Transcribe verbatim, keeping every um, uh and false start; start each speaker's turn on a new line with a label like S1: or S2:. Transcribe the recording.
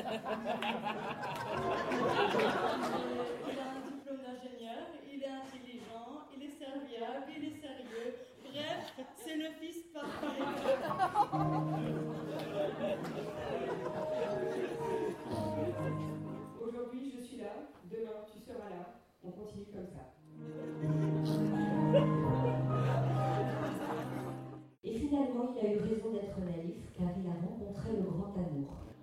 S1: Il a un diplôme d'ingénieur, il est intelligent, il est serviable, il est sérieux. Bref, c'est le fils parfait.
S2: Aujourd'hui, je suis là. Demain, tu seras là. On continue comme ça.
S3: Et finalement, il a eu raison d'être naïf, car il a rencontré le grand amour.